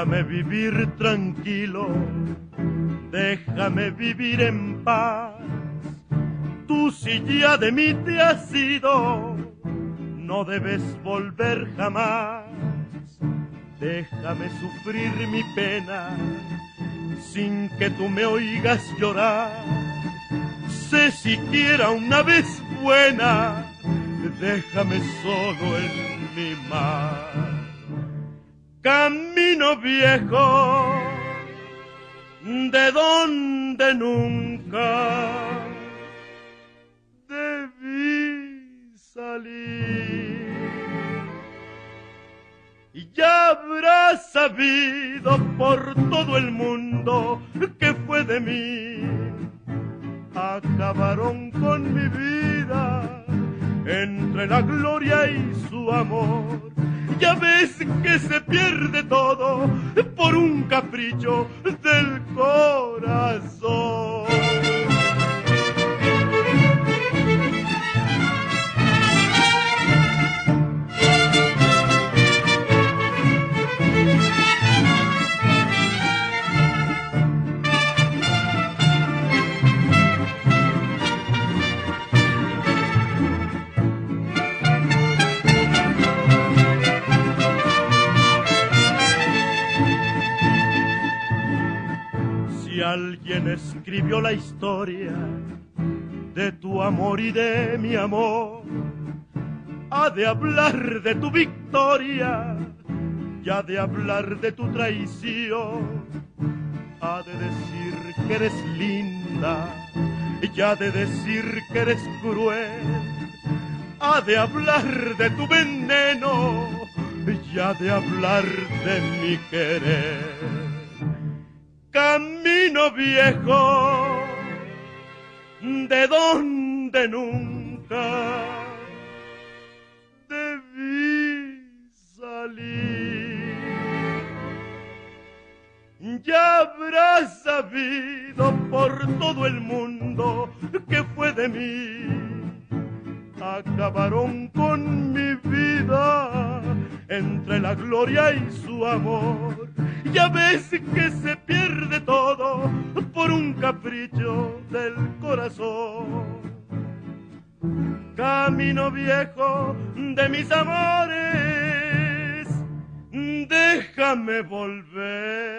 Déjame vivir tranquilo, déjame vivir en paz. Tú si ya de mí te has ido, no debes volver jamás. Déjame sufrir mi pena sin que tú me oigas llorar. Sé siquiera una vez buena, déjame solo en mi mar. Camino viejo, de donde nunca debí salir. Y ya habrás sabido por todo el mundo que fue de mí. Acabaron con mi vida entre la gloria y su amor. Ya ves que se pierde todo por un capricho del corazón. Si alguien escribió la historia de tu amor y de mi amor, ha de hablar de tu victoria y ha de hablar de tu traición. Ha de decir que eres linda y ha de decir que eres cruel. Ha de hablar de tu veneno y ha de hablar de mi querer. Camino viejo, de donde nunca debí salir. Ya habrás sabido por todo el mundo que fue de mí. Acabaron con mi vida entre la gloria y su amor. Ya ves que se pierde todo por un capricho del corazón. Camino viejo de mis amores, déjame volver.